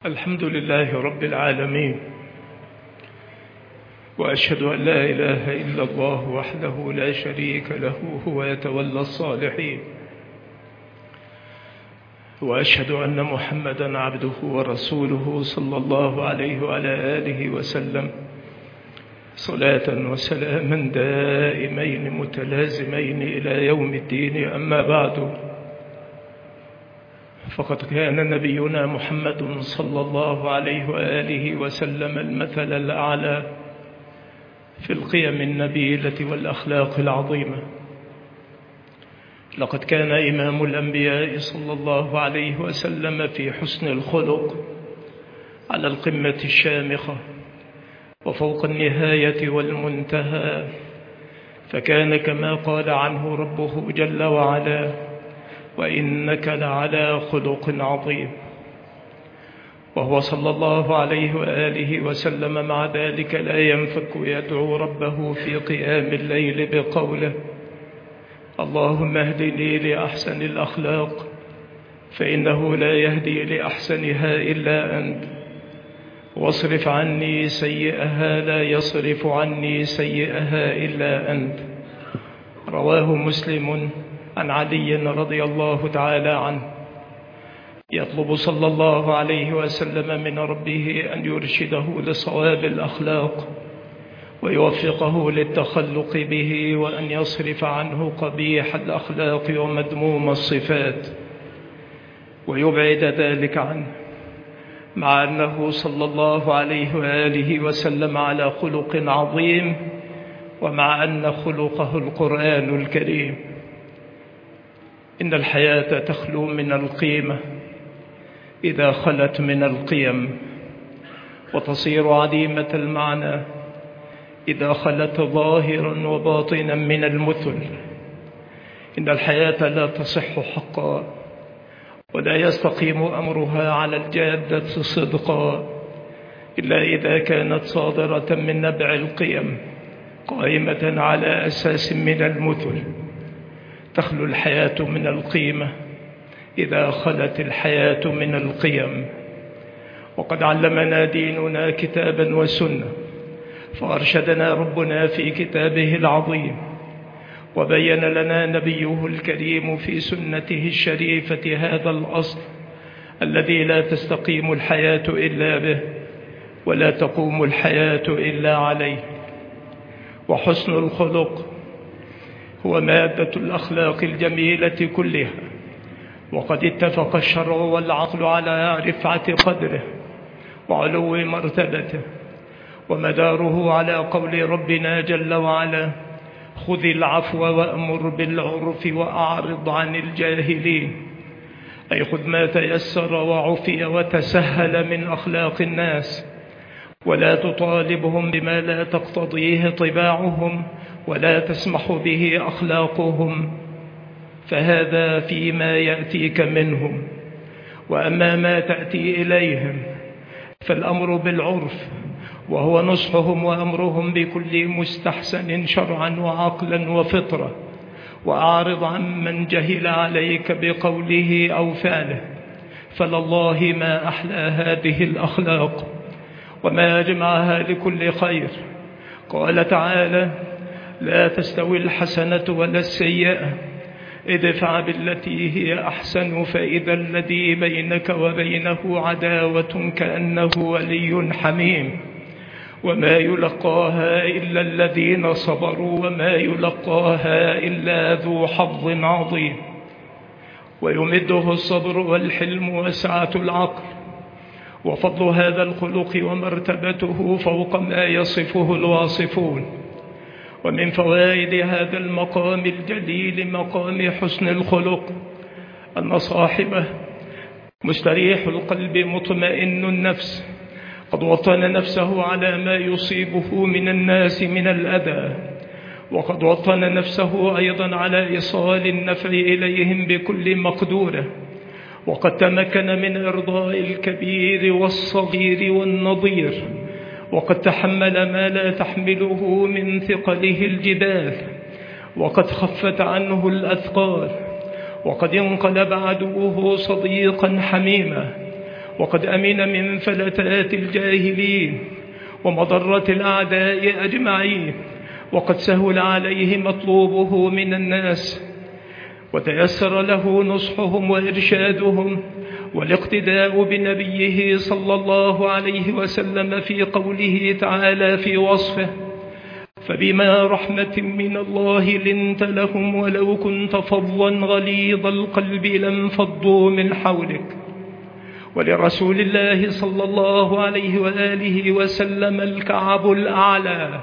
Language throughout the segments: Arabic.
الحمد لله رب العالمين، وأشهد أن لا إله إلا الله وحده لا شريك له هو يتولى الصالحين، وأشهد أن محمدا عبده ورسوله صلى الله عليه وعلى آله وسلم صلاة وسلاما دائمين متلازمين إلى يوم الدين. أما بعد، فقد كان نبينا محمد صلى الله عليه وآله وسلم المثل الأعلى في القيم النبيلة والأخلاق العظيمة. لقد كان إمام الأنبياء صلى الله عليه وسلم في حسن الخلق على القمة الشامخة وفوق النهاية والمنتهى، فكان كما قال عنه ربه جل وعلا: وإنك لعلى خلق عظيم. وهو صلى الله عليه وآله وسلم مع ذلك لا ينفك يدعو ربه في قيام الليل بقوله: اللهم اهدني لأحسن الأخلاق فإنه لا يهدي لأحسنها إلا أنت، واصرف عني سيئها لا يصرف عني سيئها إلا أنت. رواه مسلم عن علي رضي الله تعالى عنه، يطلب صلى الله عليه وسلم من ربه أن يرشده لصواب الأخلاق ويوفقه للتخلق به، وأن يصرف عنه قبيح الأخلاق ومذموم الصفات ويبعد ذلك عنه، مع أنه صلى الله عليه وآله وسلم على خلق عظيم، ومع أن خلقه القرآن الكريم. إن الحياة تخلو من القيمة إذا خلت من القيم، وتصير عديمة المعنى إذا خلت ظاهرا وباطنا من المثل. إن الحياة لا تصح حقا، ولا يستقيم أمرها على الجادة صدقا، إلا إذا كانت صادرة من نبع القيم قائمة على أساس من المثل. تخلو الحياة من القيمة إذا خلت الحياة من القيم. وقد علمنا ديننا كتابا وسنة، فأرشدنا ربنا في كتابه العظيم، وبين لنا نبيه الكريم في سنته الشريفة هذا الأصل الذي لا تستقيم الحياة إلا به، ولا تقوم الحياة إلا عليه. وحسن الخلق هو مادة الأخلاق الجميلة كلها، وقد اتفق الشرع والعقل على رفعة قدره وعلو مرتبته، ومداره على قول ربنا جل وعلا: خذ العفو وأمر بالعرف وأعرض عن الجاهلين. أي خذ ما تيسر وعفي وتسهل من أخلاق الناس، ولا تطالبهم بما لا تقتضيه طباعهم ولا تسمح به أخلاقهم، فهذا فيما يأتيك منهم. وأما ما تأتي إليهم فالأمر بالعرف، وهو نصحهم وأمرهم بكل مستحسن شرعا وعقلا وفطرة، وأعرض عن من جهل عليك بقوله أو فعله، فلله ما أحلى هذه الأخلاق وما أجمعها لكل خير. قال تعالى: لا تستوي الحسنة ولا السيئة، ادفع بالتي هي أحسن فإذا الذي بينك وبينه عداوة كأنه ولي حميم، وما يلقاها إلا الذين صبروا وما يلقاها إلا ذو حظ عظيم. ويمده الصبر والحلم وسعة العقل، وفضل هذا الخلق ومرتبته فوق ما يصفه الواصفون. ومن فوائد هذا المقام الجليل، مقام حسن الخلق، أن صاحبه مستريح القلب مطمئن النفس، قد وطن نفسه على ما يصيبه من الناس من الأذى، وقد وطن نفسه أيضا على إيصال النفع إليهم بكل مقدورة، وقد تمكن من إرضاء الكبير والصغير والنظير، وقد تحمل ما لا تحمله من ثقله الجبال، وقد خفت عنه الأثقال، وقد انقلب عدوه صديقا حميما، وقد أمن من فلتات الجاهلين ومضرة الأعداء أجمعين، وقد سهل عليه مطلوبه من الناس، وتيسر له نصحهم وإرشادهم والاقتداء بنبيه صلى الله عليه وسلم في قوله تعالى في وصفه: فبما رحمة من الله لنت لهم ولو كنت فظا غليظ القلب لانفضوا من حولك. ولرسول الله صلى الله عليه وآله وسلم الكعب الأعلى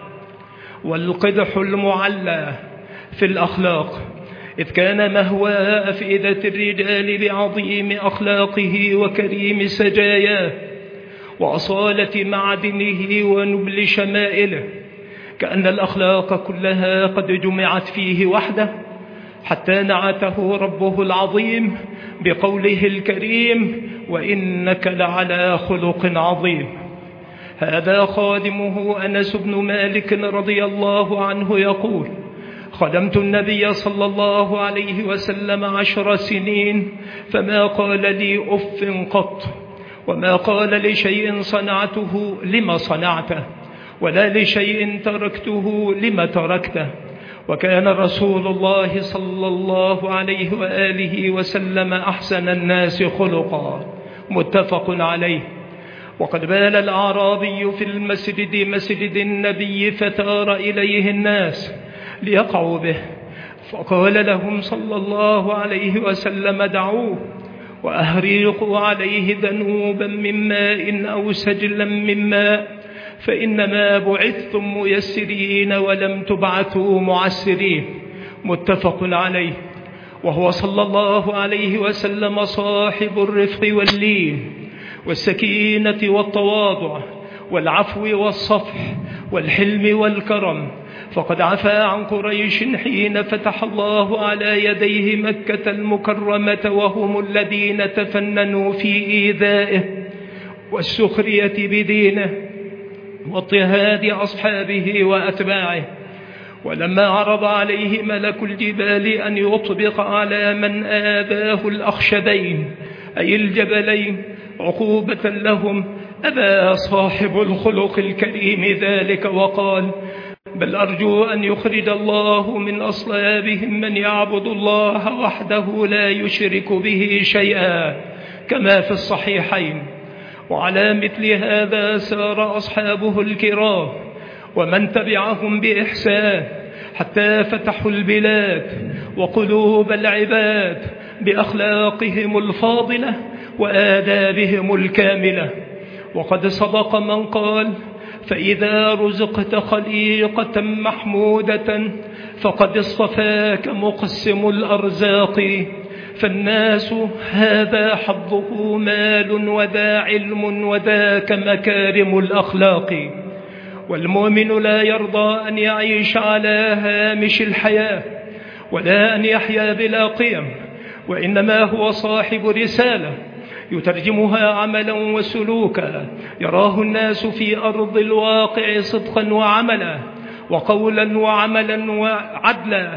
والقدح المعلى في الأخلاق، إذ كان مهوى أفئدة الرجال بعظيم أخلاقه وكريم سجاياه وأصالة معدنه ونبل شمائله، كأن الأخلاق كلها قد جمعت فيه وحده، حتى نعته ربه العظيم بقوله الكريم: وإنك لعلى خلق عظيم. هذا خادمه أنس بن مالك رضي الله عنه يقول: خدمت النبي صلى الله عليه وسلم 10 سنين، فما قال لي أف قط، وما قال لشيء صنعته لما صنعته، ولا لشيء تركته لما تركته. وكان رسول الله صلى الله عليه وآله وسلم أحسن الناس خلقا. متفق عليه. وقد بال الأعرابي في المسجد مسجد النبي فتار إليه الناس ليقعوا به، فقال لهم صلى الله عليه وسلم: دعوه وأهريقوا عليه ذنوبا من ماء أو سجلا من ماء، فإنما بعثتم ميسرين ولم تبعثوا معسرين. متفق عليه. وهو صلى الله عليه وسلم صاحب الرفق واللين والسكينة والتواضع والعفو والصفح والحلم والكرم، فقد عفا عن قريش حين فتح الله على يديه مكة المكرمة، وهم الذين تفننوا في إيذائه والسخرية بدينه واضطهاد أصحابه وأتباعه. ولما عرض عليه ملك الجبال أن يطبق على من آذاه الأخشبين أي الجبلين عقوبة لهم، أبى صاحب الخلق الكريم ذلك وقال: بل أرجو أن يخرج الله من أصلابهم من يعبد الله وحده لا يشرك به شيئا، كما في الصحيحين. وعلى مثل هذا سار أصحابه الكرام ومن تبعهم بإحسان حتى فتحوا البلاد وقلوب العباد بأخلاقهم الفاضلة وآدابهم الكاملة. وقد صدق من قال: فإذا رزقت خليقة محمودة فقد اصطفاك مقسم الأرزاق، فالناس هذا حظه مال وذا علم وذاك مكارم الأخلاق. والمؤمن لا يرضى أن يعيش على هامش الحياة ولا أن يحيا بلا قيم، وإنما هو صاحب رسالة يترجمها عملا وسلوكا يراه الناس في أرض الواقع صدقا وعملا وقولا وعملا وعدلا،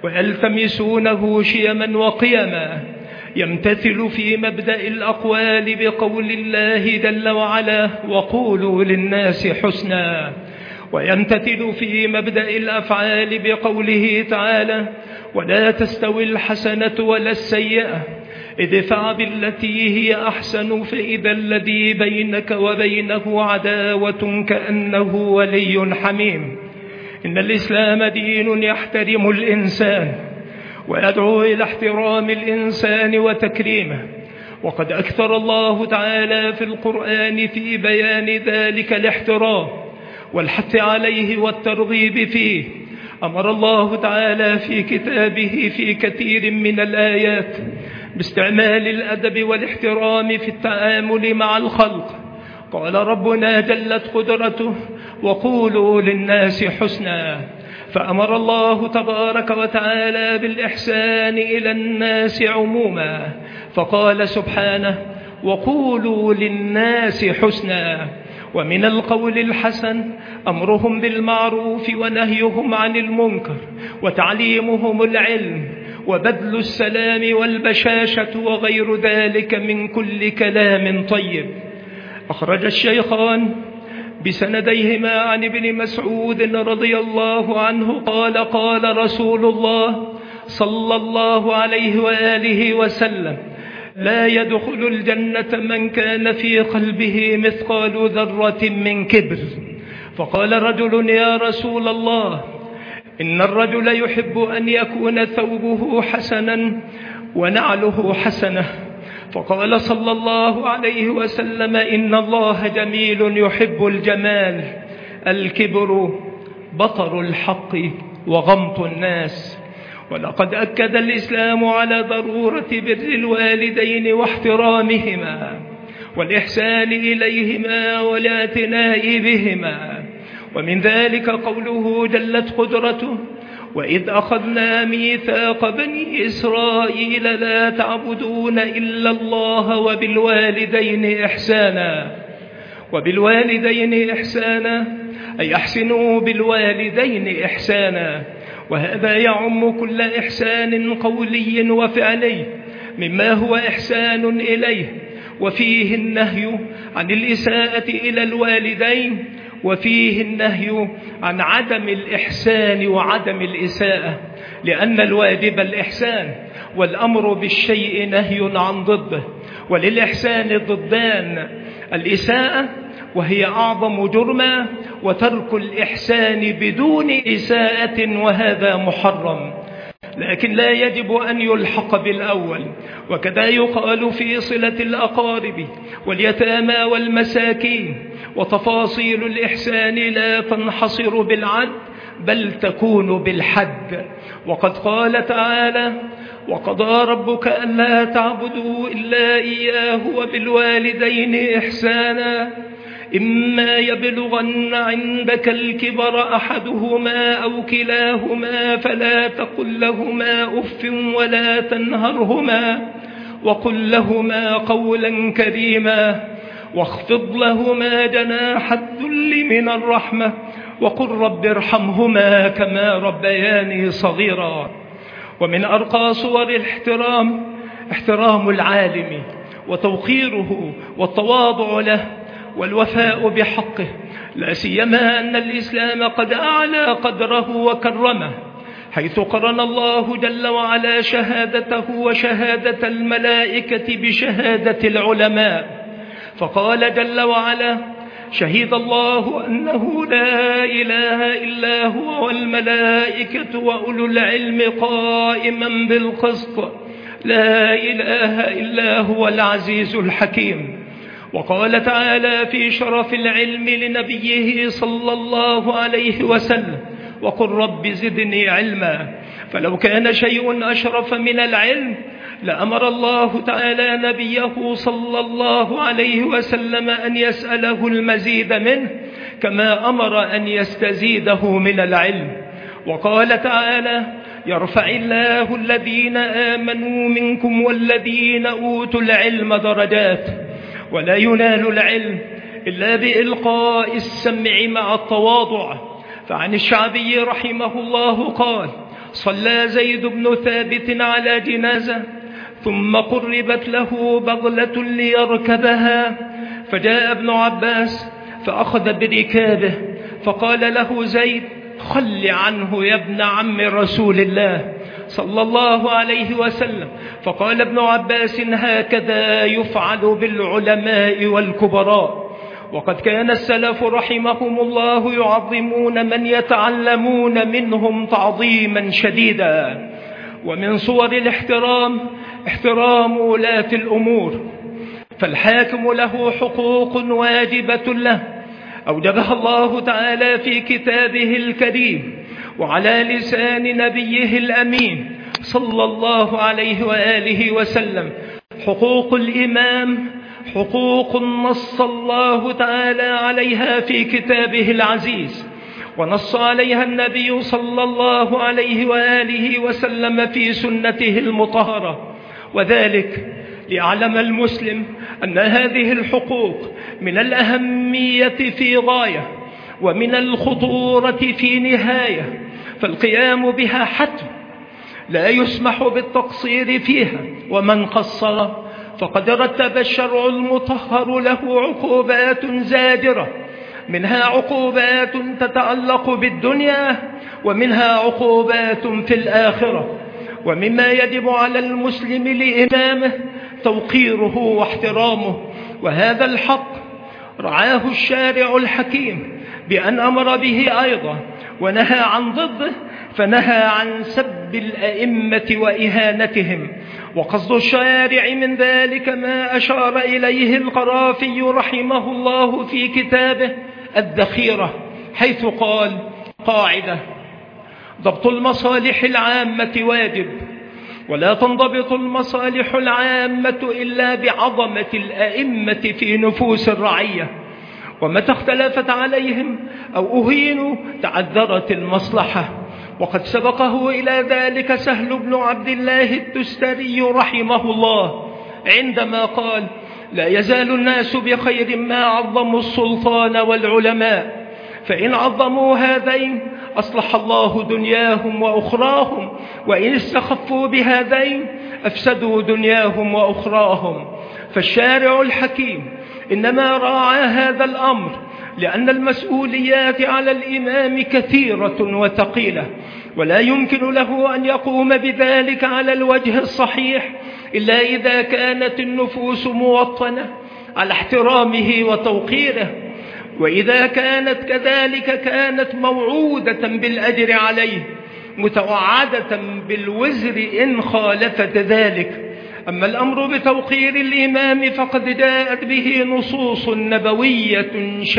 ويلتمسونه شيما وقيما، يمتثل في مبدأ الأقوال بقول الله جل وعلا: وقولوا للناس حسنا، ويمتثل في مبدأ الأفعال بقوله تعالى: ولا تستوي الحسنة ولا السيئة ادفع بالتي هي أحسن فإذا الذي بينك وبينه عداوة كأنه ولي حميم. إن الإسلام دين يحترم الإنسان ويدعو إلى احترام الإنسان وتكريمه، وقد أكثر الله تعالى في القرآن في بيان ذلك الاحترام والحث عليه والترغيب فيه. أمر الله تعالى في كتابه في كثير من الآيات باستعمال الأدب والاحترام في التعامل مع الخلق. قال ربنا جلت قدرته: وقولوا للناس حسنا، فأمر الله تبارك وتعالى بالإحسان إلى الناس عموما، فقال سبحانه: وقولوا للناس حسنا. ومن القول الحسن أمرهم بالمعروف ونهيهم عن المنكر وتعليمهم العلم وبذل السلام والبشاشة وغير ذلك من كل كلام طيب. أخرج الشيخان بسنديهما عن ابن مسعود رضي الله عنه قال قال رسول الله صلى الله عليه وآله وسلم: لا يدخل الجنة من كان في قلبه مثقال ذرة من كبر. فقال رجل: يا رسول الله، إن الرجل يحب أن يكون ثوبه حسنا ونعله حسنة. فقال صلى الله عليه وسلم: إن الله جميل يحب الجمال. الكبر بطر الحق وغمط الناس. ولقد أكد الإسلام على ضرورة بر الوالدين واحترامهما والإحسان إليهما والاعتناء بهما. ومن ذلك قوله جلت قدرته: وإذ أخذنا ميثاق بني إسرائيل لا تعبدون إلا الله وبالوالدين إحسانا. وبالوالدين إحسانا أي أحسنوا بالوالدين إحسانا، وهذا يعم كل إحسان قولي وفعلي مما هو إحسان إليه، وفيه النهي عن الإساءة إلى الوالدين، وفيه النهي عن عدم الإحسان وعدم الإساءة، لأن الواجب الإحسان، والأمر بالشيء نهي عن ضده. وللإحسان ضدان: الإساءة وهي أعظم جرما، وترك الإحسان بدون إساءة وهذا محرم، لكن لا يجب أن يلحق بالأول. وكذا يقال في صلة الأقارب واليتامى والمساكين. وتفاصيل الإحسان لا تنحصر بالعد بل تكون بالحد. وقد قال تعالى: وقضى ربك ألا تعبدوا إلا إياه وبالوالدين إحسانا إما يبلغن عندك الكبر أحدهما أو كلاهما فلا تقل لهما أف ولا تنهرهما وقل لهما قولا كريما واخفض لهما جناح الذل من الرحمة وقل رب ارحمهما كما ربياني صغيرا. ومن أرقى صور الاحترام احترام العالم وتوقيره والتواضع له والوفاء بحقه، لا سيما أن الإسلام قد أعلى قدره وكرمه، حيث قرن الله جل وعلا شهادته وشهادة الملائكة بشهادة العلماء، فقال جل وعلا: شهد الله أنه لا إله إلا هو والملائكة وأولو العلم قائما بالقسط لا إله إلا هو العزيز الحكيم. وقال تعالى في شرف العلم لنبيه صلى الله عليه وسلم: وقل رب زدني علما. فلو كان شيء أشرف من العلم لأمر الله تعالى نبيه صلى الله عليه وسلم أن يسأله المزيد منه كما أمر أن يستزيده من العلم. وقال تعالى: يرفع الله الذين آمنوا منكم والذين أوتوا العلم درجات. ولا ينال العلم إلا بإلقاء السمع مع التواضع. فعن الشعبي رحمه الله قال: صلى زيد بن ثابت على جنازة ثم قربت له بغلة ليركبها، فجاء ابن عباس فأخذ بركابه، فقال له زيد: خل عنه يا ابن عم رسول الله صلى الله عليه وسلم. فقال ابن عباس: هكذا يفعل بالعلماء والكبراء. وقد كان السلف رحمهم الله يعظمون من يتعلمون منهم تعظيما شديدا. ومن صور الاحترام احترام ولاة الأمور، فالحاكم له حقوق واجبة له أوجبها الله تعالى في كتابه الكريم وعلى لسان نبيه الأمين صلى الله عليه وآله وسلم. حقوق الإمام حقوق نص الله تعالى عليها في كتابه العزيز، ونص عليها النبي صلى الله عليه وآله وسلم في سنته المطهرة، وذلك ليعلم المسلم أن هذه الحقوق من الأهمية في غاية ومن الخطورة في نهاية، فالقيام بها حتم لا يسمح بالتقصير فيها، ومن قصر فقد رتب الشرع المطهر له عقوبات زاجرة، منها عقوبات تتعلق بالدنيا، ومنها عقوبات في الآخرة. ومما يجب على المسلم لإمامه توقيره واحترامه، وهذا الحق رعاه الشارع الحكيم بأن أمر به أيضا ونهى عن ضده، فنهى عن سب الأئمة وإهانتهم. وقصد الشارع من ذلك ما أشار إليه القرافي رحمه الله في كتابه الذخيرة، حيث قال: قاعدة: ضبط المصالح العامة واجب، ولا تنضبط المصالح العامة إلا بعظمة الأئمة في نفوس الرعية، ومتى اختلفت عليهم أو أهينوا تعذرت المصلحة. وقد سبقه إلى ذلك سهل بن عبد الله التستري رحمه الله عندما قال: لا يزال الناس بخير ما عظموا السلطان والعلماء، فإن عظموا هذين أصلح الله دنياهم وأخراهم، وإن استخفوا بهذين أفسدوا دنياهم وأخراهم. فالشارع الحكيم إنما راعى هذا الأمر لأن المسؤوليات على الإمام كثيرة وثقيلة، ولا يمكن له أن يقوم بذلك على الوجه الصحيح إلا إذا كانت النفوس موطنة على احترامه وتوقيره، وإذا كانت كذلك كانت موعودة بالأجر عليه، متوعدة بالوزر إن خالفت ذلك. أما الأمر بتوقير الإمام فقد جاءت به نصوص نبوية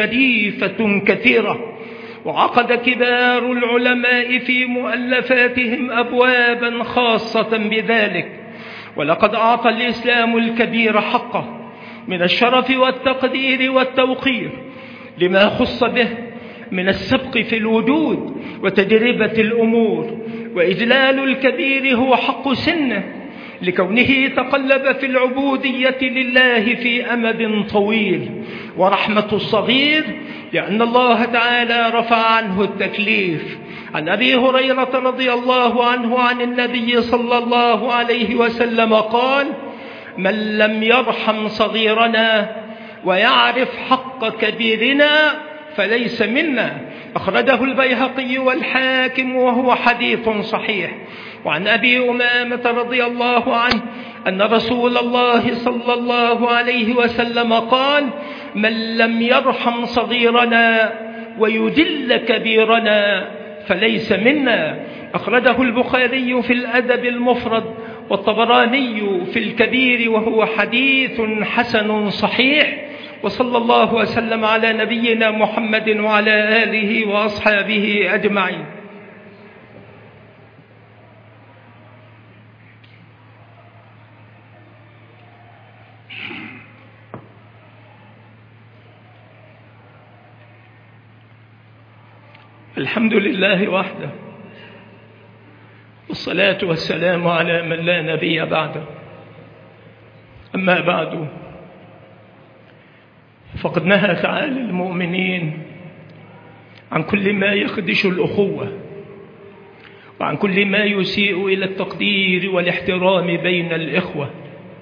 شريفة كثيرة، وعقد كبار العلماء في مؤلفاتهم أبوابا خاصة بذلك. ولقد أعطى الإسلام الكبير حقه من الشرف والتقدير والتوقير لما خص به من السبق في الوجود وتجربة الأمور. وإجلال الكبير هو حق سنه لكونه تقلب في العبودية لله في أمد طويل، ورحمة الصغير لأن الله تعالى رفع عنه التكليف. عن أبي هريرة رضي الله عنه عن النبي صلى الله عليه وسلم قال: من لم يرحم صغيرنا ويعرف حق كبيرنا فليس منا. أخرجه البيهقي والحاكم وهو حديث صحيح. وعن أبي أمامة رضي الله عنه أن رسول الله صلى الله عليه وسلم قال: من لم يرحم صغيرنا ويجل كبيرنا فليس منا. أخرجه البخاري في الأدب المفرد والطبراني في الكبير وهو حديث حسن صحيح. وصلى الله وسلم على نبينا محمد وعلى آله وأصحابه أجمعين. الحمد لله وحده، والصلاة والسلام على من لا نبي بعده. أما بعد، فقد نهى تعالى المؤمنين عن كل ما يخدش الأخوة، وعن كل ما يسيء إلى التقدير والاحترام بين الإخوة،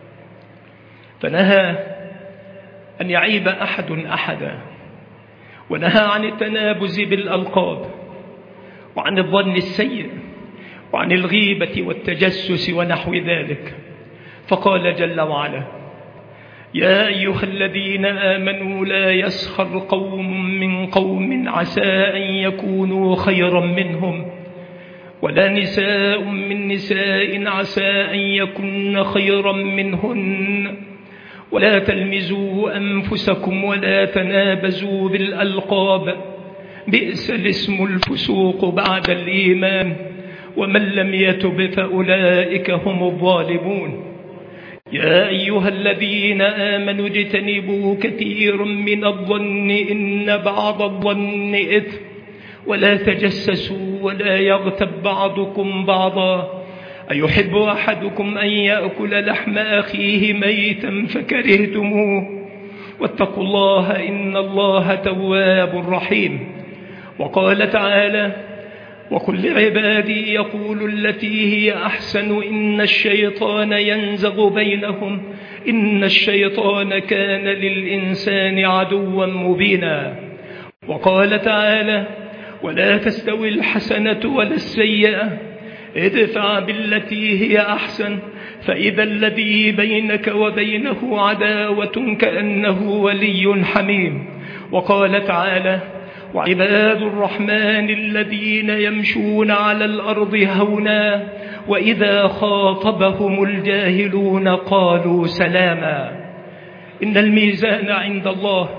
فنهى أن يعيب أحد أحدا، ونهى عن التنابز بالألقاب، وعن الظن السيء، وعن الغيبة والتجسس ونحو ذلك. فقال جل وعلا: يا أيها الذين آمنوا لا يسخر قوم من قوم عسى أن يكونوا خيرا منهم، ولا نساء من نساء عسى أن يكن خيرا منهن، ولا تلمزوا أنفسكم ولا تنابزوا بالألقاب، بئس الاسم الفسوق بعد الإيمان، ومن لم يتب فأولئك هم الظالمون. يا أيها الذين آمنوا اجتنبوا كثيرا من الظن إن بعض الظن إثم، ولا تجسسوا ولا يغتب بعضكم بعضا، أيحب أحدكم أن يأكل لحم أخيه ميتا فكرهتموه، واتقوا الله إن الله تواب رحيم. وقال تعالى: وكل عبادي يقول التي هي أحسن إن الشيطان ينزغ بينهم إن الشيطان كان للإنسان عدوا مبينا. وقال تعالى: ولا تستوي الحسنة ولا السيئة ادفع بالتي هي أحسن فإذا الذي بينك وبينه عداوة كأنه ولي حميم. وقال تعالى: وعباد الرحمن الذين يمشون على الأرض هونا وإذا خاطبهم الجاهلون قالوا سلاما. إن الميزان عند الله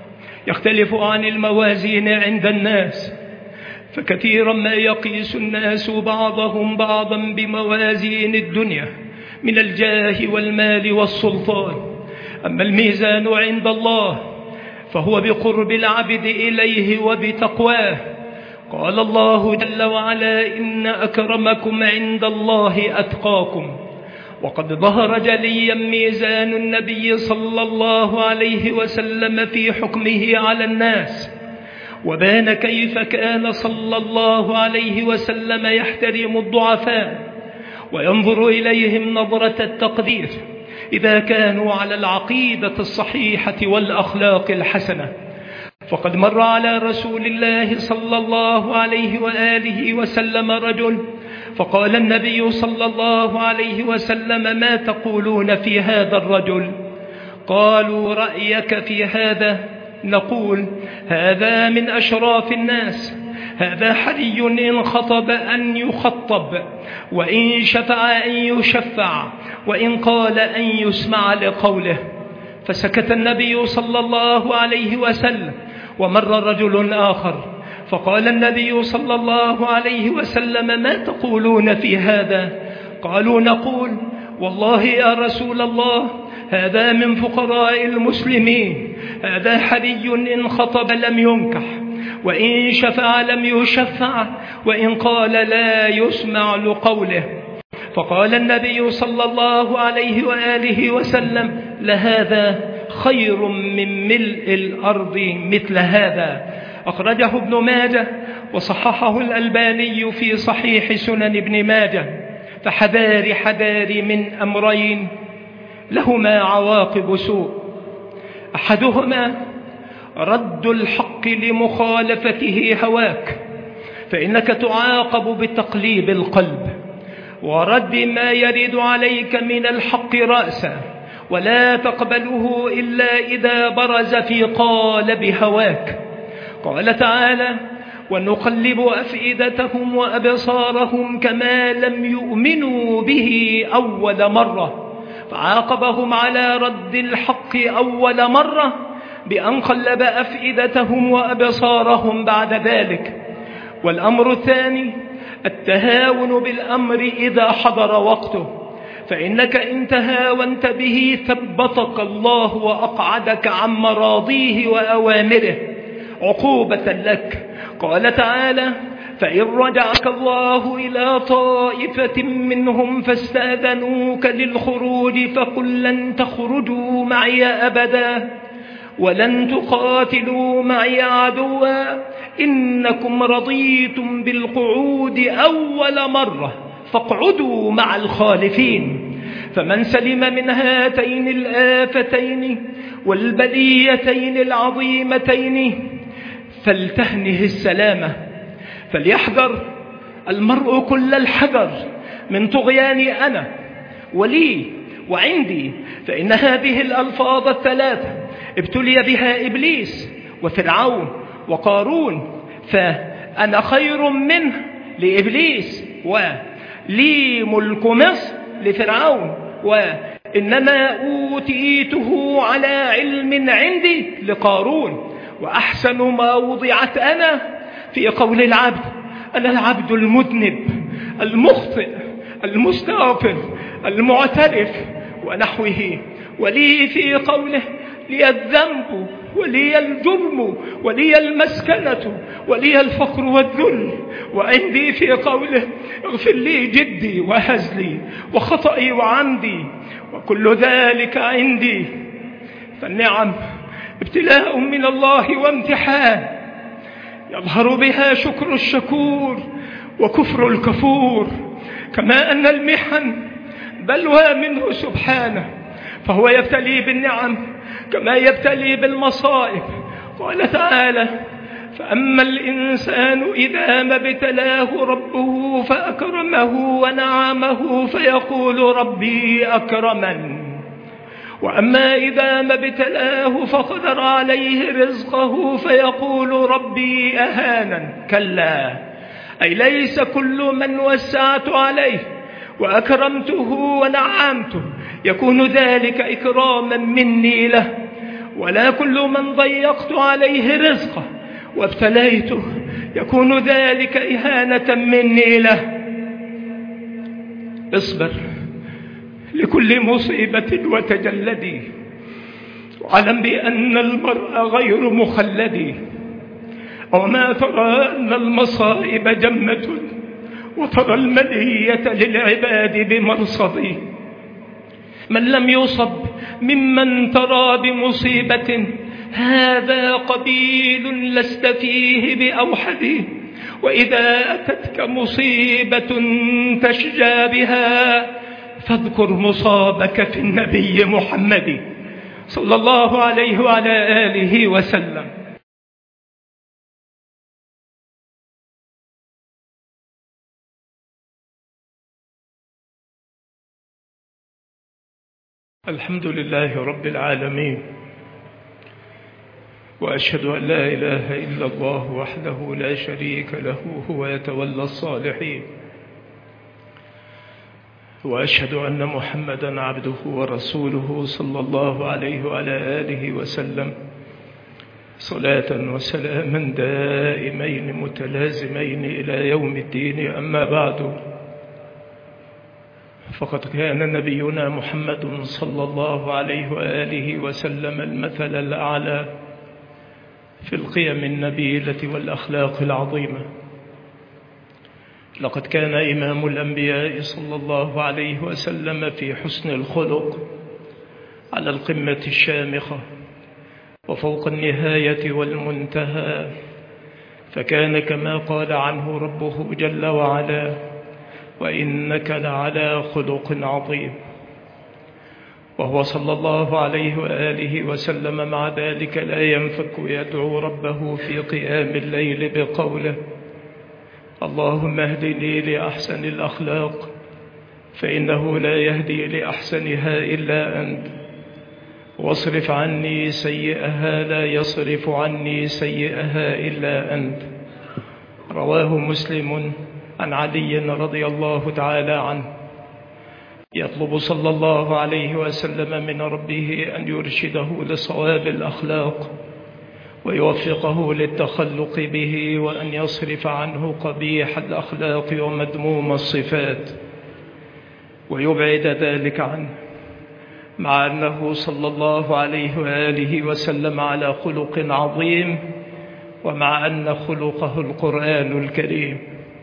يختلف عن الموازين عند الناس، فكثيرا ما يقيس الناس بعضهم بعضا بموازين الدنيا من الجاه والمال والسلطان، أما الميزان عند الله فهو بقرب العبد إليه وبتقواه. قال الله جل وعلا: إن أكرمكم عند الله أتقاكم. وقد ظهر جليا ميزان النبي صلى الله عليه وسلم في حكمه على الناس، وبان كيف كان صلى الله عليه وسلم يحترم الضعفاء وينظر إليهم نظرة التقدير إذا كانوا على العقيدة الصحيحة والأخلاق الحسنة. فقد مر على رسول الله صلى الله عليه وآله وسلم رجل، فقال النبي صلى الله عليه وسلم: ما تقولون في هذا الرجل؟ قالوا: رأيك في هذا؟ نقول: هذا من أشراف الناس، هذا حري إن خطب أن يخطب، وإن شفع أن يشفع، وإن قال أن يسمع لقوله. فسكت النبي صلى الله عليه وسلم. ومر رجل آخر فقال النبي صلى الله عليه وسلم: ما تقولون في هذا؟ قالوا: نقول: والله يا رسول الله هذا من فقراء المسلمين، هذا حري إن خطب لم ينكح، وإن شفع لم يشفع، وإن قال لا يسمع لقوله. فقال النبي صلى الله عليه وآله وسلم: لهذا خير من ملء الأرض مثل هذا. أخرجه ابن ماجه وصححه الألباني في صحيح سنن ابن ماجه. فحذاري من أمرين لهما عواقب سوء: أحدهما رد الحق لمخالفته هواك، فإنك تعاقب بتقليب القلب، ورد ما يرد عليك من الحق رأسا، ولا تقبله إلا إذا برز في قالب هواك. قال تعالى: ونقلب أفئدتهم وأبصارهم كما لم يؤمنوا به أول مرة، فعاقبهم على رد الحق أول مرة بأن قلب أفئدتهم وأبصارهم بعد ذلك. والأمر الثاني التهاون بالأمر إذا حضر وقته، فإنك إن تهاونت به ثبتك الله وأقعدك عن مراضيه وأوامره عقوبة لك. قال تعالى: فإن رجعك الله إلى طائفة منهم فاستأذنوك للخروج فقل لن تخرجوا معي أبدا ولن تقاتلوا معي عدوا إنكم رضيتم بالقعود أول مرة فاقعدوا مع الخالفين. فمن سلم من هاتين الآفتين والبليتين العظيمتين فلتهنه السلامة. فليحذر المرء كل الحذر من طغيان أنا ولي وعندي، فإن هذه الألفاظ الثلاثة ابتلي بها إبليس وفرعون وقارون، فأنا خير منه لإبليس، ولي ملك مصر لفرعون، وإنما أوتيته على علم عندي لقارون. وأحسن ما وضعت أنا في قول العبد: أنا العبد المذنب المخطئ المستغفر المعترف ونحوه. ولي في قوله: لي الذنب ولي الجرم ولي المسكنة ولي الفقر والذل. وعندي في قوله: اغفر لي جدي وهزلي وخطئي وعمدي وكل ذلك عندي. فالنعم ابتلاء من الله وامتحان يظهر بها شكر الشكور وكفر الكفور، كما أن المحن بلوى منه سبحانه، فهو يبتلي بالنعم كما يبتلي بالمصائب. قال تعالى: فأما الإنسان إذا ما ابتلاه ربه فأكرمه ونعمه فيقول ربي أكرمن، وأما إذا ما ابتلاه فقدر عليه رزقه فيقول ربي أهانن. كلا، أي ليس كل من وسعت عليه وأكرمته ونعمته يكون ذلك إكراما مني له، ولا كل من ضيقت عليه رزقه وابتليته يكون ذلك إهانة مني له. اصبر لكل مصيبة وتجلدي، واعلم بأن المرء غير مخلد، وما ترى أن المصائب جمة وترى المنية للعباد بمرصد. من لم يصب ممن ترى بمصيبة هذا قبيل لست فيه بأوحد، وإذا أتتك مصيبة تشجى بها فاذكر مصابك في النبي محمد صلى الله عليه وعلى آله وسلم. الحمد لله رب العالمين، وأشهد أن لا إله إلا الله وحده لا شريك له هو يتولى الصالحين، وأشهد أن محمدا عبده ورسوله صلى الله عليه وعلى آله وسلم، صلاة وسلاما دائمين متلازمين إلى يوم الدين. أما بعد، فقد كان نبينا محمد صلى الله عليه وآله وسلم المثل الأعلى في القيم النبيلة والأخلاق العظيمة. لقد كان إمام الأنبياء صلى الله عليه وسلم في حسن الخلق على القمة الشامخة وفوق النهاية والمنتهى، فكان كما قال عنه ربه جل وعلا: وإنك لعلى خلق عظيم. وهو صلى الله عليه وآله وسلم مع ذلك لا ينفك يدعو ربه في قيام الليل بقوله: اللهم اهدني لأحسن الأخلاق فإنه لا يهدي لأحسنها إلا أنت، واصرف عني سيئها لا يصرف عني سيئها إلا أنت. رواه مسلم عن علي رضي الله تعالى عنه، يطلب صلى الله عليه وسلم من ربه أن يرشده لصواب الأخلاق ويوفقه للتخلق به، وأن يصرف عنه قبيح الأخلاق ومذموم الصفات ويبعد ذلك عنه، مع أنه صلى الله عليه وآله وسلم على خلق عظيم، ومع أن خلقه القرآن الكريم.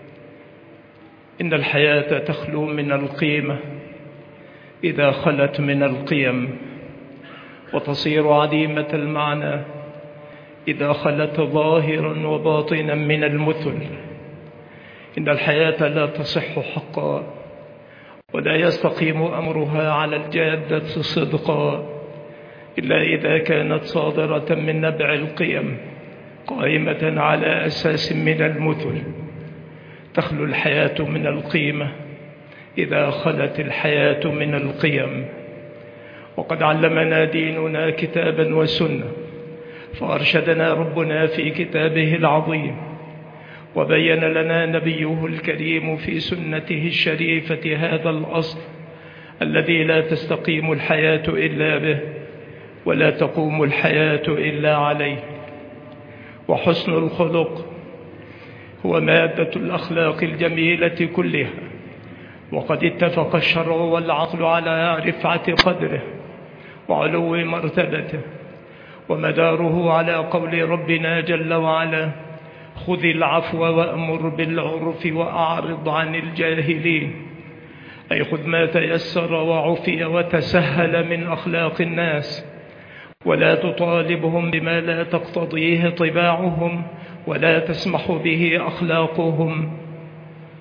إن الحياة تخلو من القيمة إذا خلت من القيم، وتصير عديمة المعنى إذا خلت ظاهرا وباطنا من المثل. إن الحياة لا تصح حقا ولا يستقيم أمرها على الجادة صدقا إلا إذا كانت صادرة من نبع القيم قائمة على أساس من المثل. تخلو الحياة من القيمة إذا خلت الحياة من القيم. وقد علمنا ديننا كتابا وسنة، فأرشدنا ربنا في كتابه العظيم، وبين لنا نبيه الكريم في سنته الشريفة هذا الأصل الذي لا تستقيم الحياة إلا به ولا تقوم الحياة إلا عليه. وحسن الخلق هو مادة الأخلاق الجميلة كلها، وقد اتفق الشرع والعقل على رفعة قدره وعلو مرتبته، ومداره على قول ربنا جل وعلا: خذ العفو وأمر بالعرف وأعرض عن الجاهلين. أي خذ ما تيسر وعفي وتسهل من أخلاق الناس، ولا تطالبهم بما لا تقتضيه طباعهم ولا تسمح به أخلاقهم.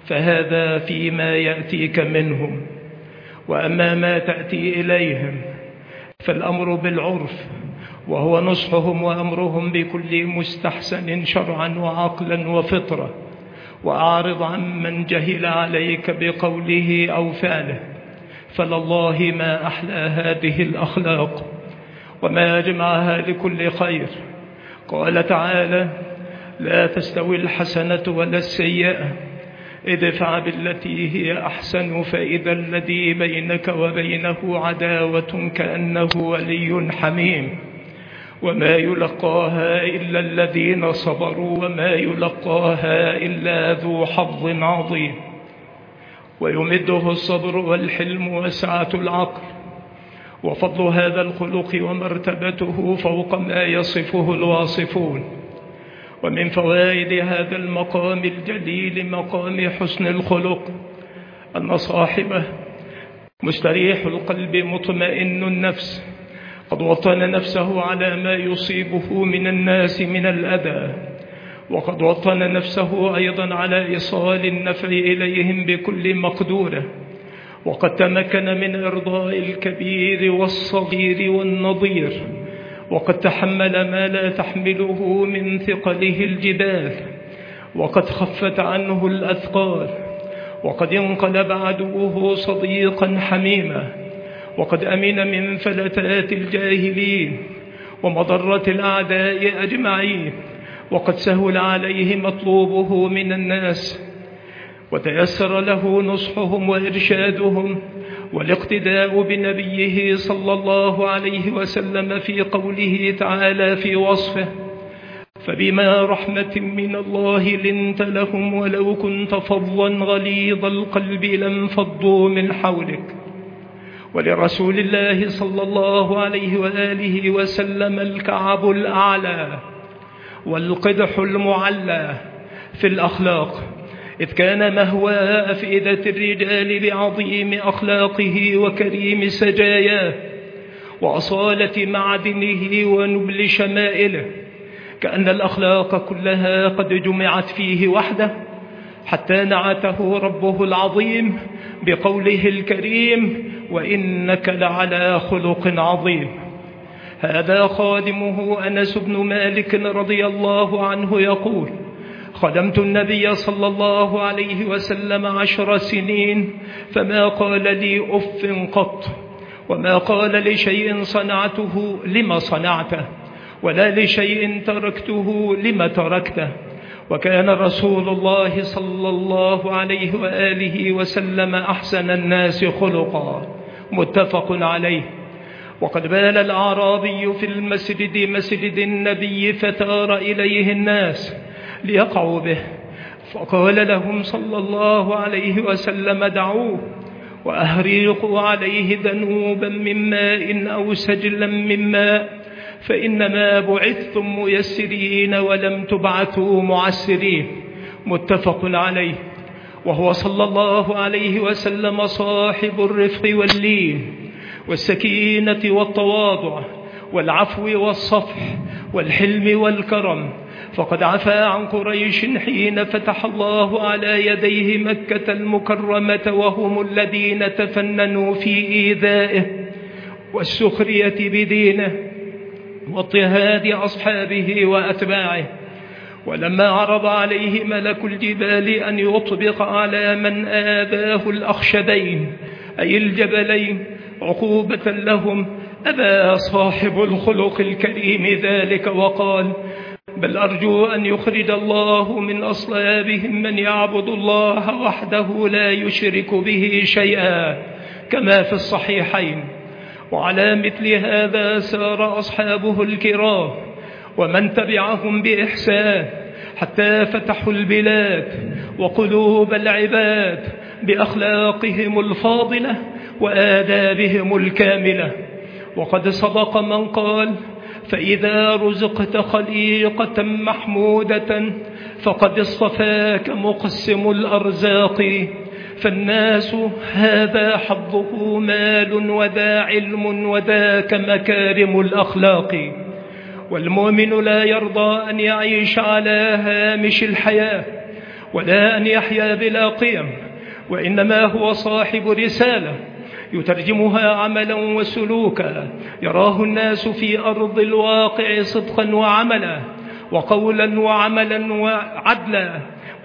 فهذا فيما يأتيك منهم. وأما ما تأتي إليهم فالأمر بالعرف، وهو نصحهم وأمرهم بكل مستحسن شرعا وعقلا وفطرة، وأعرض عن من جهل عليك بقوله أو فعله. فلله ما أحلى هذه الأخلاق وما جمعها لكل خير. قال تعالى: لا تستوي الحسنة ولا السيئة، ادفع بالتي هي أحسن فإذا الذي بينك وبينه عداوة كأنه ولي حميم. وما يلقاها إلا الذين صبروا وما يلقاها إلا ذو حظ عظيم. ويمده الصبر والحلم وسعة العقل، وفضل هذا الخلق ومرتبته فوق ما يصفه الواصفون. ومن فوائد هذا المقام الجليل مقام حسن الخلق أن صاحبه مستريح القلب مطمئن النفس، قد وطن نفسه على ما يصيبه من الناس من الأذى، وقد وطن نفسه أيضا على إيصال النفع إليهم بكل مقدوره، وقد تمكن من إرضاء الكبير والصغير والنظير، وقد تحمل ما لا تحمله من ثقله الجبال، وقد خفت عنه الأثقال، وقد انقلب عدوه صديقا حميما، وقد أمن من فلتات الجاهلين ومضرة الأعداء أجمعين، وقد سهل عليه مطلوبه من الناس، وتيسر له نصحهم وإرشادهم والاقتداء بنبيه صلى الله عليه وسلم في قوله تعالى في وصفه: فبما رحمة من الله لنت لهم ولو كنت فظا غليظ القلب لانفضوا من حولك. ولرسول الله صلى الله عليه وآله وسلم الكعب الأعلى والقدح المعلى في الأخلاق، إذ كان مهوى أفئدة الرجال بعظيم أخلاقه وكريم سجاياه وأصالة معدنه ونبل شمائله، كأن الأخلاق كلها قد جمعت فيه وحده، حتى نعته ربه العظيم بقوله الكريم: وإنك لعلى خلق عظيم. هذا خادمه أنس بن مالك رضي الله عنه يقول: خدمت النبي صلى الله عليه وسلم 10 سنين فما قال لي أف قط، وما قال لشيء صنعته لما صنعته، ولا لشيء تركته لما تركته. وكان رسول الله صلى الله عليه وآله وسلم أحسن الناس خلقا. متفق عليه. وقد بال الأعرابي في المسجد مسجد النبي فثار إليه الناس ليقعوا به، فقال لهم صلى الله عليه وسلم: دعوه وأهريقوا عليه ذنوبا من ماء أو سجلا من ماء، فإنما بعثتم ميسرين ولم تبعثوا معسرين. متفق عليه. وهو صلى الله عليه وسلم صاحب الرفق واللين والسكينة والتواضع والعفو والصفح والحلم والكرم، فقد عفا عن قريش حين فتح الله على يديه مكة المكرمة، وهم الذين تفننوا في إيذائه والسخرية بدينه واضطهاد أصحابه وأتباعه. ولما عرض عليه ملك الجبال أن يطبق على من آذاه الأخشبين أي الجبلين عقوبة لهم، أبى صاحب الخلق الكريم ذلك وقال: بل أرجو أن يخرج الله من أصلابهم من يعبد الله وحده لا يشرك به شيئا، كما في الصحيحين. وعلى مثل هذا سار أصحابه الكرام ومن تبعهم بإحسان حتى فتحوا البلاد وقلوب العباد بأخلاقهم الفاضلة وآدابهم الكاملة. وقد صدق من قال: فإذا رزقت خليقة محمودة فقد اصطفاك مقسم الأرزاق، فالناس هذا حظه مال وذا علم وذاك مكارم الأخلاق. والمؤمن لا يرضى أن يعيش على هامش الحياة، ولا أن يحيا بلا قيم، وإنما هو صاحب رسالة يترجمها عملا وسلوكا يراه الناس في أرض الواقع صدقا وعملا، وقولا وعملا وعدلا،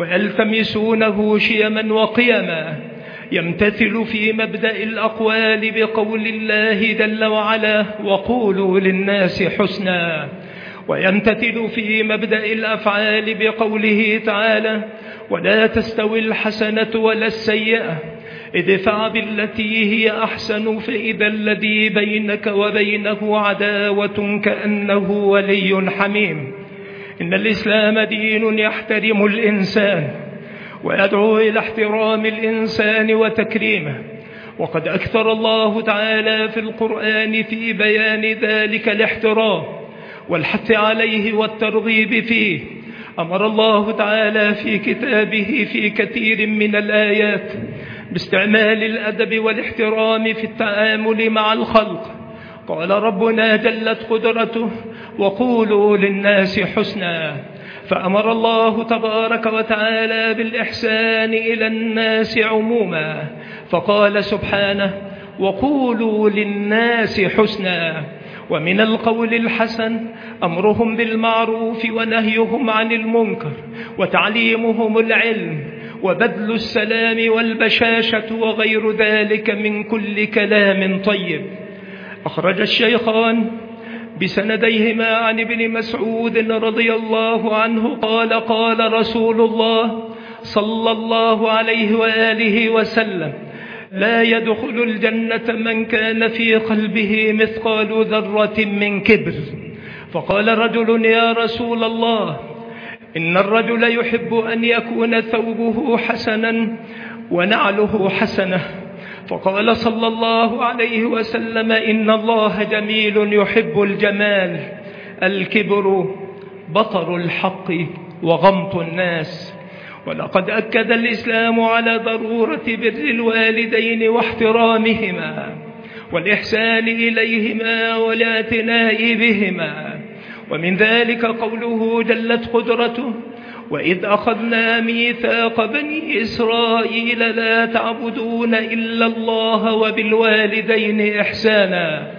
ويلتمسونه شيما وقيما، يمتثل في مبدأ الأقوال بقول الله جل وعلا: وقولوا للناس حسنا، ويمتثل في مبدأ الأفعال بقوله تعالى: ولا تستوي الحسنة ولا السيئة ادفع بالتي هي أحسن فإذا الذي بينك وبينه عداوة كأنه ولي حميم. إن الإسلام دين يحترم الإنسان ويدعو إلى احترام الإنسان وتكريمه، وقد أكثر الله تعالى في القرآن في بيان ذلك الاحترام والحث عليه والترغيب فيه. أمر الله تعالى في كتابه في كثير من الآيات باستعمال الأدب والاحترام في التعامل مع الخلق. قال ربنا جلت قدرته: وقولوا للناس حسنا، فأمر الله تبارك وتعالى بالإحسان إلى الناس عموما، فقال سبحانه: وقولوا للناس حسنا. ومن القول الحسن أمرهم بالمعروف ونهيهم عن المنكر، وتعليمهم العلم، وبذل السلام والبشاشة وغير ذلك من كل كلام طيب. أخرج الشيخان بسنديهما عن ابن مسعود رضي الله عنه قال: قال رسول الله صلى الله عليه وآله وسلم: لا يدخل الجنة من كان في قلبه مثقال ذرة من كبر. فقال رجل: يا رسول الله، إن الرجل يحب أن يكون ثوبه حسنا ونعله حسنة. فقال صلى الله عليه وسلم: إن الله جميل يحب الجمال. الكبر بطر الحق وغمط الناس. ولقد أكد الإسلام على ضرورة بر الوالدين واحترامهما والإحسان إليهما والاعتناء بهما. ومن ذلك قوله جلت قدرته: وإذ أخذنا ميثاق بني إسرائيل لا تعبدون إلا الله وبالوالدين إحسانا.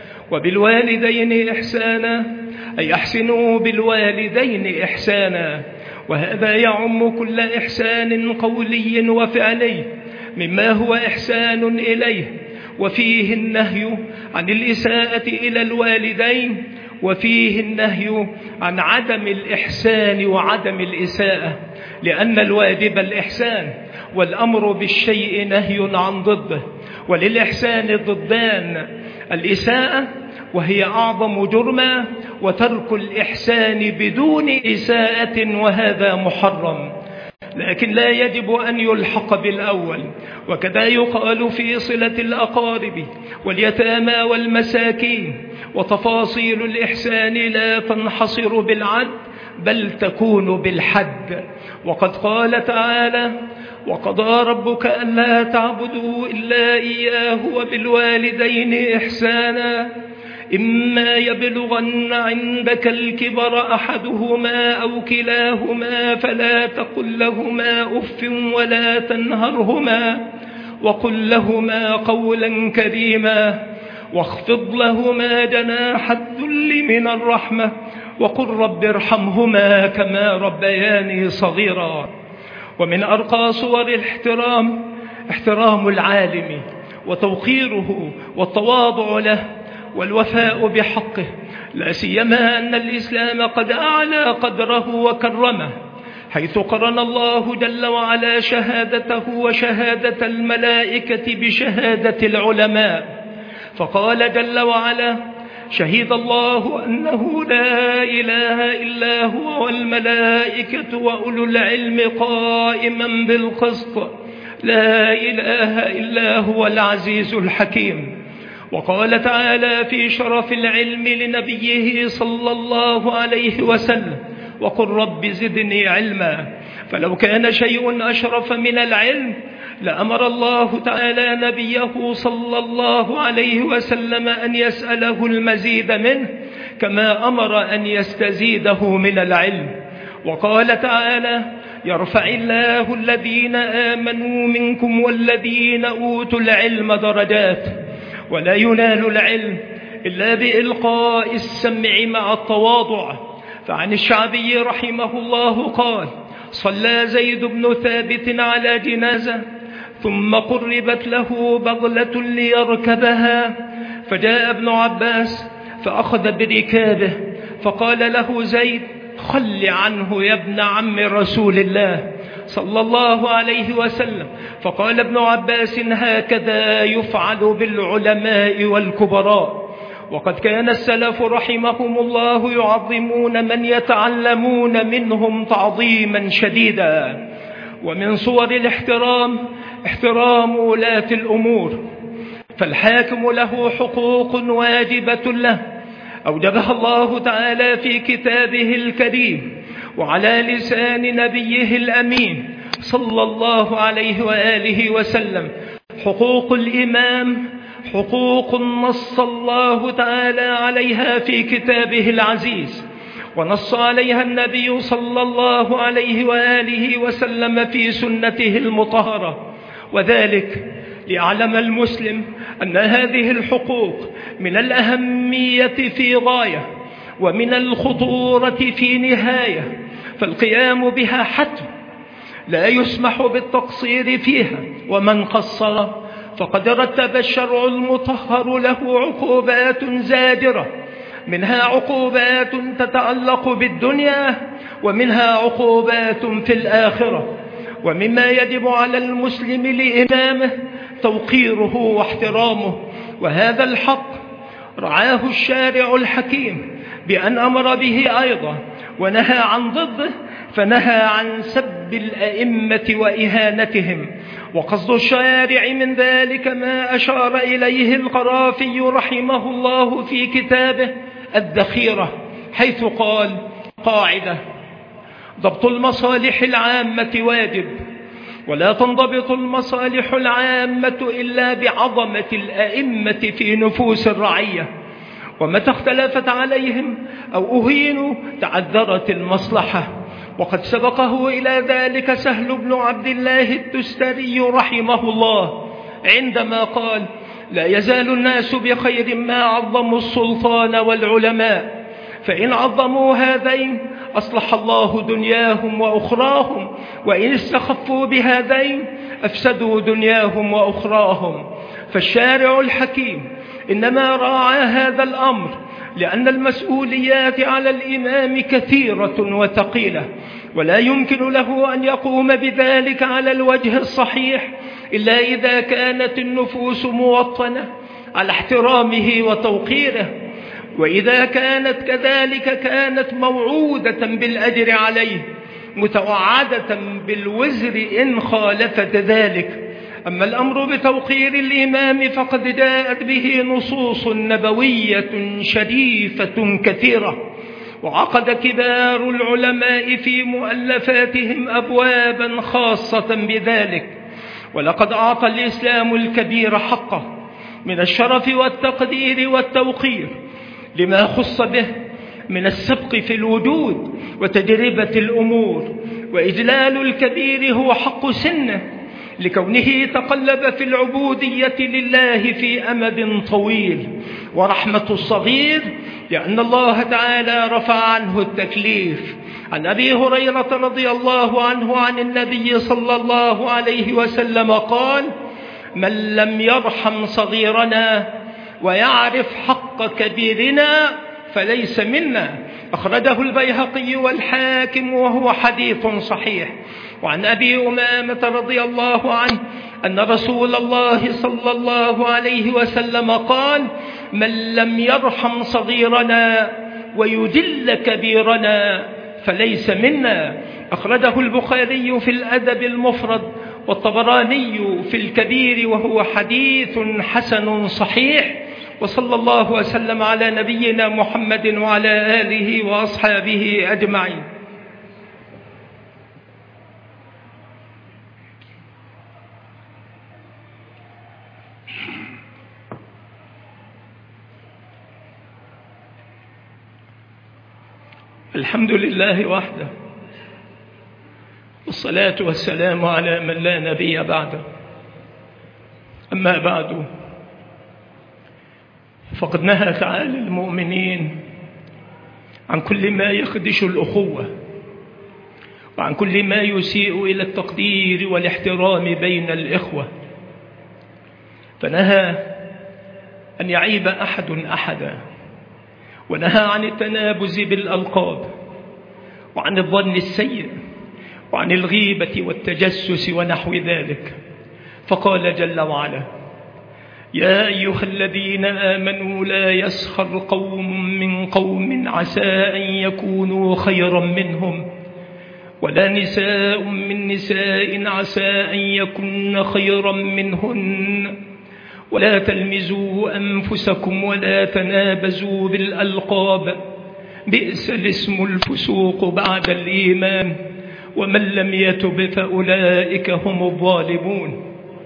وبالوالدين إحسانا أي أحسنوا بالوالدين إحسانا، وهذا يعم كل إحسان قولي وفعلي مما هو إحسان إليه، وفيه النهي عن الإساءة إلى الوالدين، وفيه النهي عن عدم الإحسان وعدم الإساءة، لأن الواجب الإحسان، والأمر بالشيء نهي عن ضده. وللإحسان ضدان: الإساءة وهي أعظم جرما، وترك الإحسان بدون إساءة وهذا محرم، لكن لا يجب أن يلحق بالأول. وكذا يقال في صلة الأقارب واليتامى والمساكين. وتفاصيل الإحسان لا تنحصر بالعد بل تكون بالحد. وقد قال تعالى: وقضى ربك ألا تعبدوا إلا إياه وبالوالدين إحسانا إما يبلغن عندك الكبر أحدهما أو كلاهما فلا تقل لهما أف ولا تنهرهما وقل لهما قولا كريما واخفض لهما جناح الذل من الرحمة وقل رب ارحمهما كما ربياني صغيرا. ومن أرقى صور الاحترام احترام العالم وتوقيره والتواضع له والوفاء بحقه، لا سيما أن الإسلام قد أعلى قدره وكرمه، حيث قرن الله جل وعلا شهادته وشهادة الملائكة بشهادة العلماء، فقال جل وعلا: شهد الله أنه لا إله إلا هو والملائكة وأولو العلم قائما بالقسط لا إله إلا هو العزيز الحكيم. وقال تعالى في شرف العلم لنبيه صلى الله عليه وسلم: وقل رب زدني علما. فلو كان شيء أشرف من العلم لأمر الله تعالى نبيه صلى الله عليه وسلم أن يسأله المزيد منه كما أمر أن يستزيده من العلم. وقال تعالى: يرفع الله الذين آمنوا منكم والذين أوتوا العلم درجات. ولا ينال العلم إلا بإلقاء السمع مع التواضع. فعن الشعبي رحمه الله قال: صلى زيد بن ثابت على جنازة ثم قربت له بغلة ليركبها، فجاء ابن عباس فأخذ بركابه، فقال له زيد: خل عنه يا ابن عم رسول الله صلى الله عليه وسلم. فقال ابن عباس: هكذا يفعل بالعلماء والكبراء. وقد كان السلف رحمهم الله يعظمون من يتعلمون منهم تعظيما شديدا. ومن صور الاحترام احترام ولاة الأمور، فالحاكم له حقوق واجبة له أوجبها الله تعالى في كتابه الكريم وعلى لسان نبيه الأمين صلى الله عليه وآله وسلم. حقوق الإمام حقوق نص الله تعالى عليها في كتابه العزيز، ونص عليها النبي صلى الله عليه وآله وسلم في سنته المطهرة، وذلك ليعلم المسلم أن هذه الحقوق من الأهمية في غاية ومن الخطورة في نهاية، فالقيام بها حتم، لا يسمح بالتقصير فيها، ومن قصر فقد رتب الشرع المطهر له عقوبات زاجرة، منها عقوبات تتعلق بالدنيا ومنها عقوبات في الآخرة. ومما يجب على المسلم لإمامه توقيره واحترامه، وهذا الحق رعاه الشارع الحكيم بأن أمر به أيضا ونهى عن ضده، فنهى عن سب الأئمة وإهانتهم. وقصد الشارع من ذلك ما أشار إليه القرافي رحمه الله في كتابه الذخيرة، حيث قال: قاعدة: ضبط المصالح العامة واجب، ولا تنضبط المصالح العامة إلا بعظمة الأئمة في نفوس الرعية، ومتى اختلفت عليهم أو أهينوا تعذرت المصلحة. وقد سبقه إلى ذلك سهل بن عبد الله التستري رحمه الله عندما قال: لا يزال الناس بخير ما عظموا السلطان والعلماء، فإن عظموا هذين أصلح الله دنياهم وأخراهم، وإن استخفوا بهذين أفسدوا دنياهم وأخراهم. فالشارع الحكيم إنما راعى هذا الأمر لأن المسؤوليات على الإمام كثيرة وثقيلة، ولا يمكن له أن يقوم بذلك على الوجه الصحيح إلا إذا كانت النفوس موطنة على احترامه وتوقيره، وإذا كانت كذلك كانت موعودة بالأجر عليه، متوعدة بالوزر إن خالفت ذلك. أما الأمر بتوقير الإمام فقد جاءت به نصوص نبوية شريفة كثيرة، وعقد كبار العلماء في مؤلفاتهم أبوابا خاصة بذلك. ولقد أعطى الإسلام الكبير حقه من الشرف والتقدير والتوقير لما خص به من السبق في الوجود وتجربة الأمور، وإجلال الكبير هو حق سنه لكونه تقلب في العبودية لله في أمد طويل، ورحمة الصغير لأن الله تعالى رفع عنه التكليف. عن أبي هريرة رضي الله عنه عن النبي صلى الله عليه وسلم قال: من لم يرحم صغيرنا ويعرف حق كبيرنا فليس منا. أخرجه البيهقي والحاكم وهو حديث صحيح. وعن أبي أمامة رضي الله عنه أن رسول الله صلى الله عليه وسلم قال: من لم يرحم صغيرنا ويجل كبيرنا فليس منا. أخرجه البخاري في الأدب المفرد والطبراني في الكبير وهو حديث حسن صحيح. وصلى الله وسلم على نبينا محمد وعلى آله وأصحابه أجمعين. الحمد لله وحده، والصلاة والسلام على من لا نبي بعده. أما بعد، فقد نهى تعالى المؤمنين عن كل ما يخدش الأخوة، وعن كل ما يسيء إلى التقدير والاحترام بين الإخوة، فنهى أن يعيب أحد أحدا، ونهى عن التنابز بالألقاب، وعن الظن السيء، وعن الغيبة والتجسس ونحو ذلك. فقال جل وعلا: يا أيها الذين آمنوا لا يسخر قوم من قوم عسى أن يكونوا خيرا منهم، ولا نساء من نساء عسى أن يكن خيرا منهن، ولا تلمزوا أنفسكم ولا تنابزوا بالألقاب، بئس الاسم الفسوق بعد الإيمان، ومن لم يتب فأولئك هم الظالمون.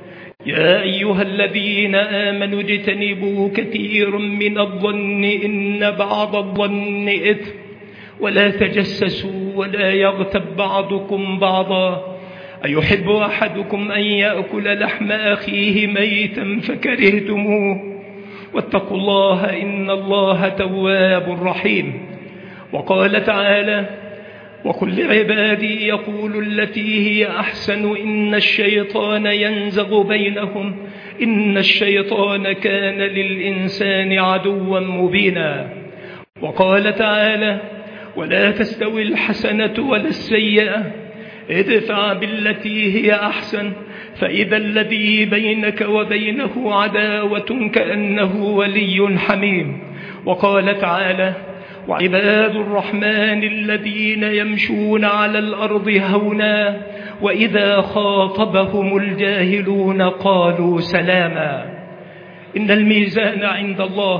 يا أيها الذين آمنوا اجتنبوا كثيرا من الظن إن بعض الظن إثم، ولا تجسسوا ولا يغتب بعضكم بعضا، أيحب أحدكم أن يأكل لحم أخيه ميتا فكرهتموه، واتقوا الله إن الله تواب رحيم. وقال تعالى: وقل لعبادي يقولوا التي هي أحسن إن الشيطان ينزغ بينهم إن الشيطان كان للإنسان عدوا مبينا. وقال تعالى: ولا تستوي الحسنة ولا السيئة ادفع بالتي هي أحسن فإذا الذي بينك وبينه عداوة كأنه ولي حميم. وقال تعالى: وعباد الرحمن الذين يمشون على الأرض هونا وإذا خاطبهم الجاهلون قالوا سلاما. إن الميزان عند الله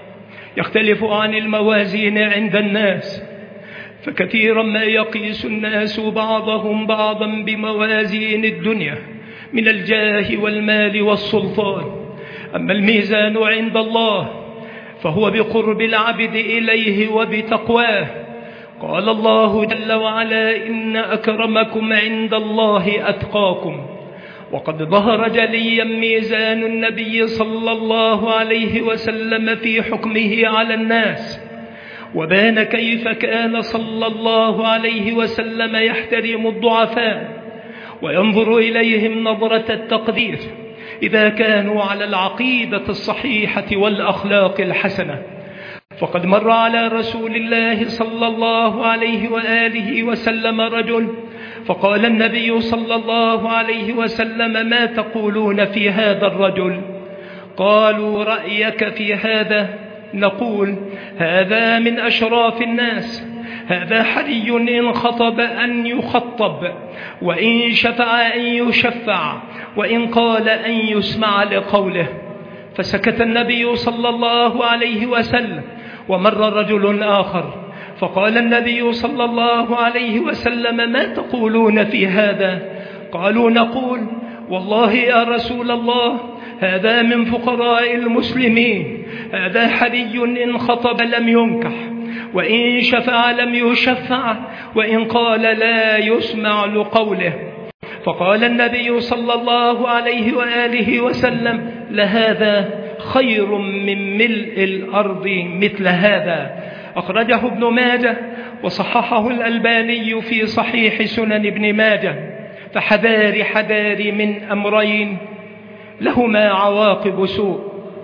يختلف عن الموازين عند الناس، فكثيرا ما يقيس الناس بعضهم بعضا بموازين الدنيا من الجاه والمال والسلطان، أما الميزان عند الله فهو بقرب العبد إليه وبتقواه. قال الله جل وعلا: إن أكرمكم عند الله أتقاكم. وقد ظهر جليا ميزان النبي صلى الله عليه وسلم في حكمه على الناس، وبان كيف كان صلى الله عليه وسلم يحترم الضعفاء وينظر إليهم نظرة التقدير إذا كانوا على العقيدة الصحيحة والأخلاق الحسنة. فقد مر على رسول الله صلى الله عليه وآله وسلم رجل، فقال النبي صلى الله عليه وسلم: ما تقولون في هذا الرجل؟ قالوا: رأيك في هذا؟ نقول: هذا من أشراف الناس، هذا حري إن خطب أن يخطب، وإن شفع أن يشفع، وإن قال أن يسمع لقوله. فسكت النبي صلى الله عليه وسلم. ومر رجل آخر فقال النبي صلى الله عليه وسلم: ما تقولون في هذا؟ قالوا: نقول: والله يا رسول الله هذا من فقراء المسلمين، هذا حري إن خطب لم ينكح، وإن شفع لم يشفع، وإن قال لا يسمع لقوله. فقال النبي صلى الله عليه وآله وسلم: لهذا خير من ملء الأرض مثل هذا. أخرجه ابن ماجه وصححه الألباني في صحيح سنن ابن ماجه. فحذار حذار من أمرين لهما عواقب سوء: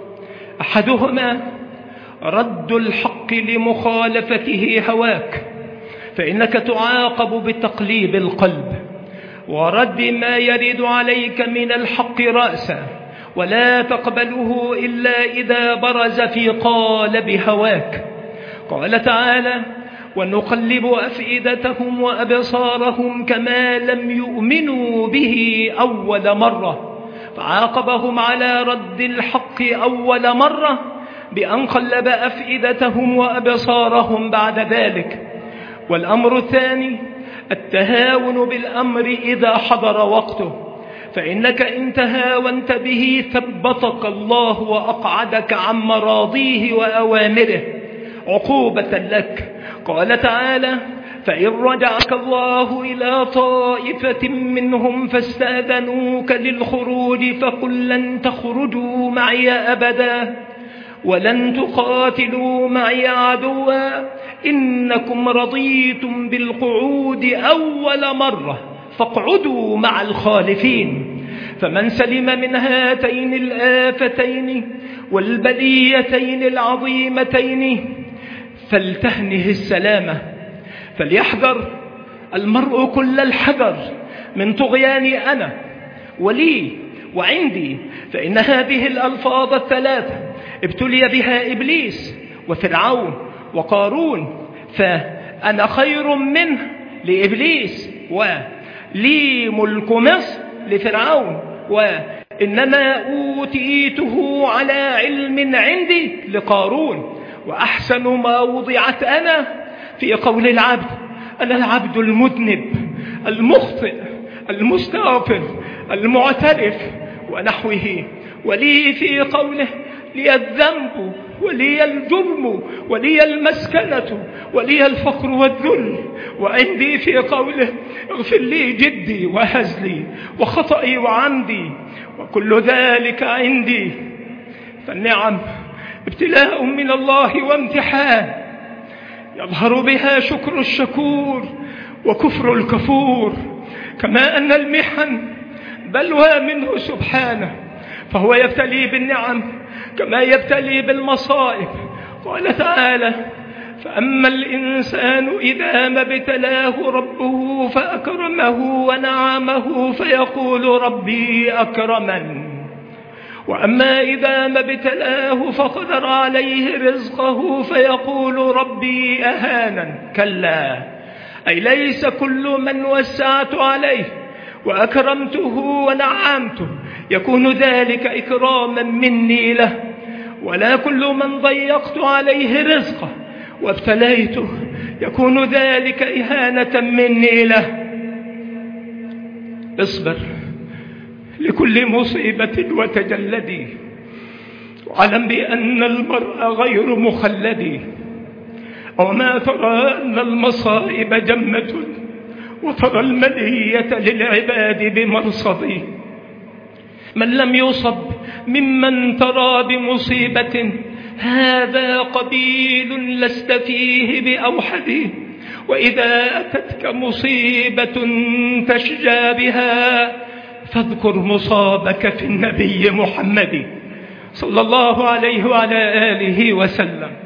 أحدهما رد الحق لمخالفته هواك، فإنك تعاقب بتقليب القلب، ورد ما يرد عليك من الحق رأسا، ولا تقبله إلا إذا برز في قالب هواك. قال تعالى: ونقلب أفئدتهم وأبصارهم كما لم يؤمنوا به أول مرة، فعاقبهم على رد الحق أول مرة بأن قلب أفئدتهم وأبصارهم بعد ذلك. والأمر الثاني التهاون بالأمر إذا حضر وقته، فإنك إن تهاونت به ثبتك الله وأقعدك عن مراضيه وأوامره عقوبة لك. قال تعالى: فإن رجعك الله إلى طائفة منهم فاستأذنوك للخروج فقل لن تخرجوا معي أبدا ولن تقاتلوا معي عدوا إنكم رضيتم بالقعود أول مرة فاقعدوا مع الخالفين. فمن سلم من هاتين الآفتين والبليتين العظيمتين فلتهنه السلامة. فليحذر المرء كل الحذر من طغيان أنا ولي وعندي، فإن هذه الألفاظ الثلاثة ابتلي بها إبليس وفرعون وقارون، فأنا خير منه لإبليس ولي ملك مصر لفرعون، وإنما أوتيته على علم عندي لقارون. وأحسن ما وضعت أنا في قول العبد، أنا العبد المذنب المخطئ المستغفر المعترف ونحوه، ولي في قوله لي الذنب ولي الجرم ولي المسكنة ولي الفقر والذل، وعندي في قوله اغفر لي جدي وهزلي وخطئي وعمدي وكل ذلك عندي. فالنعم ابتلاء من الله وامتحان يظهر بها شكر الشكور وكفر الكفور، كما أن المحن بلوى منه سبحانه، فهو يبتلي بالنعم كما يبتلي بالمصائب. قال تعالى فأما الإنسان إذا ما ابتلاه ربه فأكرمه ونعمه فيقول ربي أكرمن، وأما إذا ما ابتلاه فقدر عليه رزقه فيقول ربي أهانن. كلا، أي ليس كل من وسعت عليه وأكرمته ونعمته يكون ذلك إكراما مني له، ولا كل من ضيقت عليه رزقه وابتليته يكون ذلك إهانة مني له. اصبر لكل مصيبة وتجلدي، واعلم بأن المرء غير مخلد، وما ترى أن المصائب جمة وترى المنية للعباد بمرصد. من لم يصب ممن ترى بمصيبة هذا قبيل لست فيه بأوحد، وإذا أتتك مصيبة تشجى بها فاذكر مصابك في النبي محمد صلى الله عليه وعلى آله وسلم.